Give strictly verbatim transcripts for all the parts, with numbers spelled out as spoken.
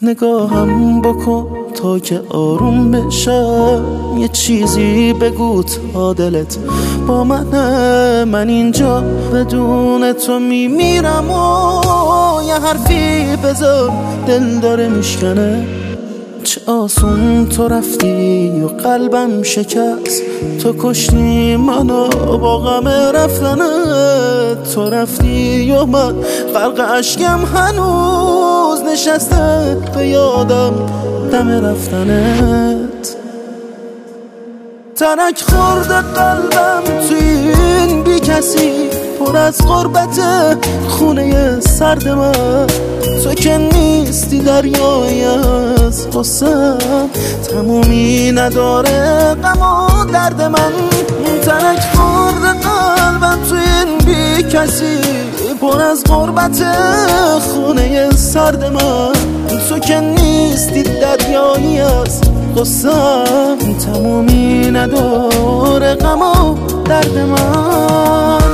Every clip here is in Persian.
نگاهم بکن تا که آروم بشم، یه چیزی بگو تا دلت با منه. من اینجا بدون تو میمیرم و یه حرفی بذار دل داره میشکنه. چه آسون تو رفتی و قلبم شکست، تو کشتی منو با غم رفتنت. تو رفتی و من غرق اشکم هنوز نشسته به یادم دم رفتنت. ترک خورده قلبم توی این بی کسی، پر از غربت خونه سرد من. تو که نیستی دریایی از غصه‌ام، تمومی نداره غم و درد من. ترک خورده قلبم توی این بی کسی، پر از غربت خونه سرد من. تو که نیستی دریایی از غصه‌ام، تمومی نداره غم و درد من.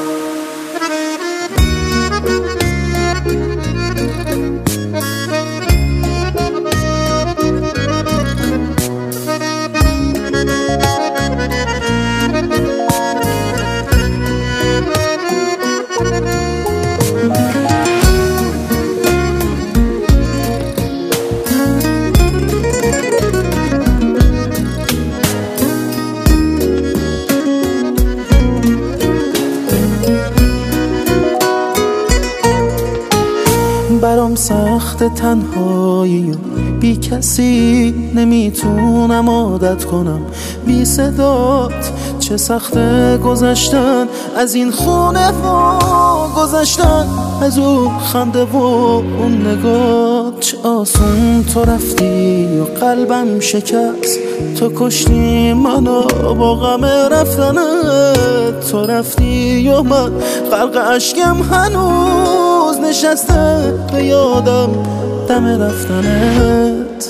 برام سخت تنهایی و بی کسی، نمیتونم عادت کنم بی صدات. چه سخت گذشتن از این خونه و گذشتن از اون خنده و اون نگاه. چه آسون تو رفتی و قلبم شکست، تو کشتی منو با غم رفتنت. تو رفتی و من غرق اشکم هنوز نشسته به یادم دم رفتنت.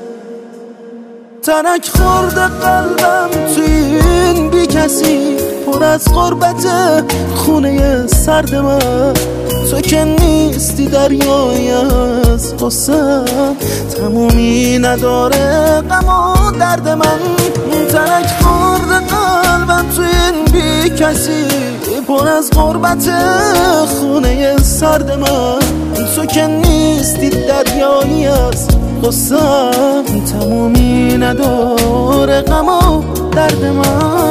ترک خورده قلبم توی این بی کسی، پر از غربت خونه سرد من. تو که نیستی دریایی از غصه‌ام، تمومی نداره غم و درد من. ترک خورده قلبم توی این بی کسی، پر از غربت خونه سرد من. تو که نیستی دریایی از غصه‌ام، تمومی نداره غم و درد من.